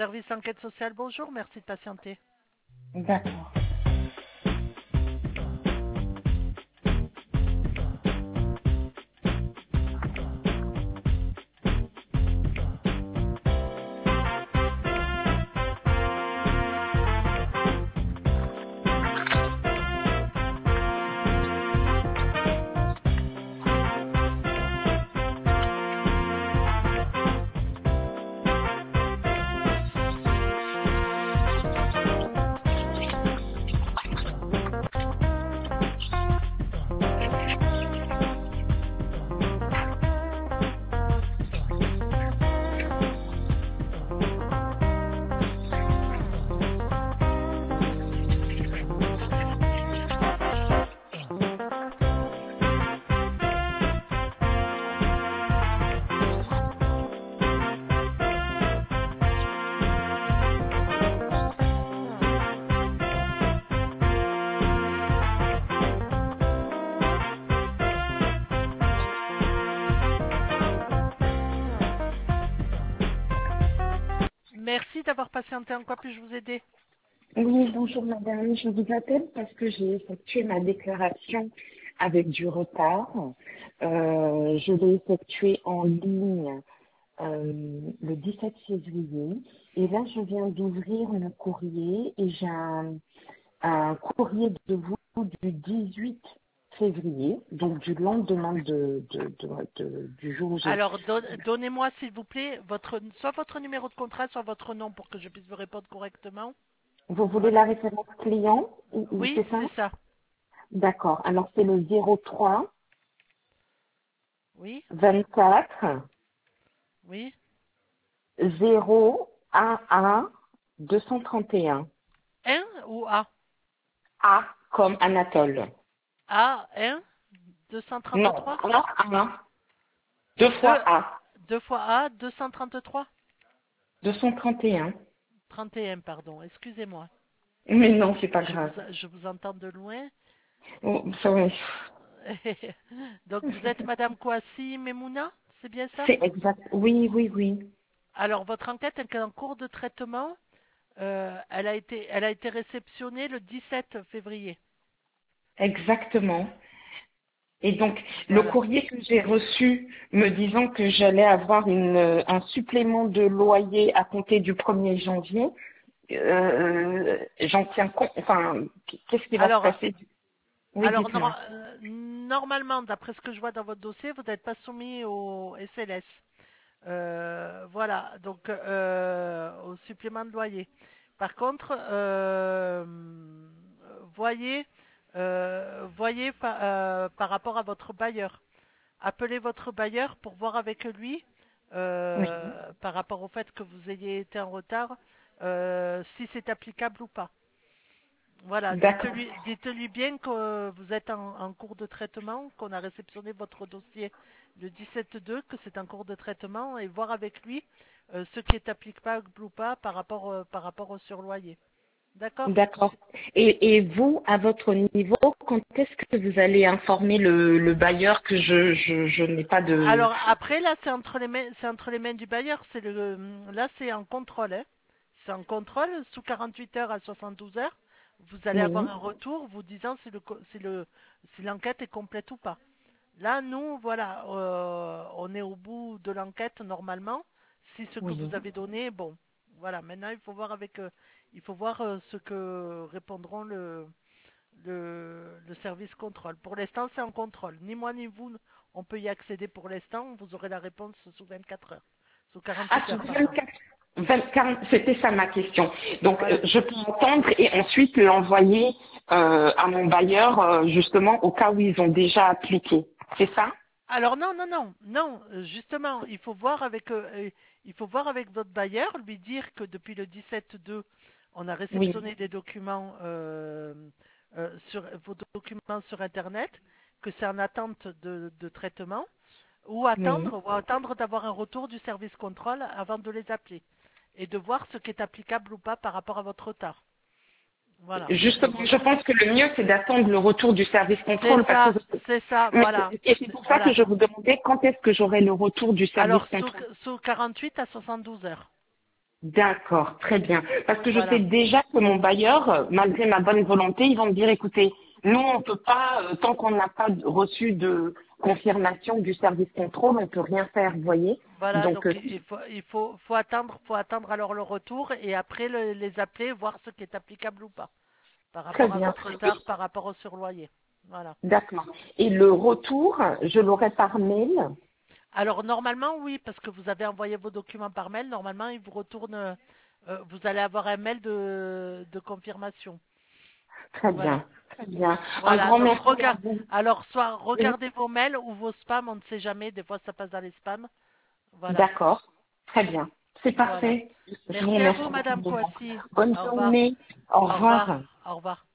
service enquête sociale, bonjour, merci de patienter. D'accord. Merci d'avoir patienté, en quoi puis-je vous aider? Oui, bonjour madame. Je vous appelle parce que j'ai effectué ma déclaration avec du retard. Je l'ai effectuée en ligne le 17 février. Et là, je viens d'ouvrir mon courrier et j'ai un courrier de vous du 18 février, donc du lendemain du jour où j'ai... Alors, donnez-moi, s'il vous plaît, soit votre numéro de contrat, soit votre nom pour que je puisse vous répondre correctement. Vous voulez Voilà. la référence client ou Oui, c'est ça? c'est ça. D'accord. Alors, c'est le 03 Oui, 24 oui. 0 AA 231. Un ou A? A comme Anatole. A, 1, Non, 233? A. Deux fois 2, A. 2 fois A, 233? 231. 31, pardon, excusez-moi. Mais non, c'est pas grave. Je vous entends de loin. Oh, ça va. Donc, vous êtes Madame Kouassi Memouna, c'est bien ça? C'est exact. Oui, oui, oui. Alors, votre enquête est en cours de traitement. Elle a été réceptionnée le 17 février. Exactement. Et donc, le Voilà. courrier que j'ai reçu me disant que j'allais avoir un supplément de loyer à compter du 1er janvier, j'en tiens compte. Enfin, qu'est-ce qui va se Alors, passer? Oui, dites-moi. normalement, d'après ce que je vois dans votre dossier, vous n'êtes pas soumis au SLS. Voilà, donc au supplément de loyer. Par contre, voyez, par rapport à votre bailleur. Appelez votre bailleur pour voir avec lui, Oui. par rapport au fait que vous ayez été en retard, si c'est applicable ou pas. Voilà, D'accord. dites-lui bien que vous êtes en cours de traitement, qu'on a réceptionné votre dossier le 17-2, que c'est en cours de traitement, et voir avec lui ce qui est applicable ou pas par rapport au surloyer. D'accord? D'accord. Et vous, à votre niveau, quand est-ce que vous allez informer le bailleur que je n'ai pas de... Alors après, là, c'est entre les mains du bailleur. Là, c'est en contrôle. Hein. C'est en contrôle sous 48 heures à 72 heures. Vous allez avoir Oui, un retour vous disant si l'enquête est complète ou pas. Là, nous, voilà, on est au bout de l'enquête normalement. Si ce que oui. vous avez donné, bon, voilà. Maintenant, il faut voir ce que répondront le service contrôle. Pour l'instant, c'est en contrôle. Ni moi ni vous, on peut y accéder pour l'instant. Vous aurez la réponse sous 24 heures. Sous Ah, 48 sur heures, pardon. 24, c'était ça ma question. Donc, Voilà. je peux entendre et ensuite l'envoyer à mon bailleur, justement, au cas où ils ont déjà appliqué. C'est ça? Alors non, justement, il faut voir avec votre bailleur, lui dire que depuis le 17-2, on a Oui, réceptionné des documents sur vos documents sur Internet, que c'est en attente de traitement, oui. ou attendre d'avoir un retour du service contrôle avant de les appeler, et de voir ce qui est applicable ou pas par rapport à votre retard. Voilà. Justement, je pense que le mieux, c'est d'attendre le retour du service contrôle parce que C'est ça, mais voilà. et c'est pour ça que Voilà. je vous demandais quand est-ce que j'aurai le retour du service Alors, contrôle. sous 48 à 72 heures. D'accord, très bien. Parce que je sais Voilà. déjà que mon bailleur, malgré ma bonne volonté, ils vont me dire, écoutez, nous, on ne peut pas, tant qu'on n'a pas reçu de confirmation du service contrôle, on ne peut rien faire, vous voyez. Voilà, Donc, donc faut attendre alors le retour et après les appeler, voir ce qui est applicable ou pas, par très rapport à bien. votre retard, par rapport au surloyer. Voilà. D'accord. Et le retour, je l'aurai par mail. Alors normalement oui, parce que vous avez envoyé vos documents par mail, normalement il vous retourne, vous allez avoir un mail de confirmation. Très Voilà. bien, très bien. Un Voilà, grand donc merci à vous. alors soit Oui. regardez vos mails ou vos spams, on ne sait jamais, des fois ça passe dans les spams. Voilà, D'accord, très bien. C'est voilà. parfait. Je vous Merci à remercie vous, Madame infiniment. Kouassi. Bonne Au revoir. journée. Au Au revoir. revoir. Au revoir.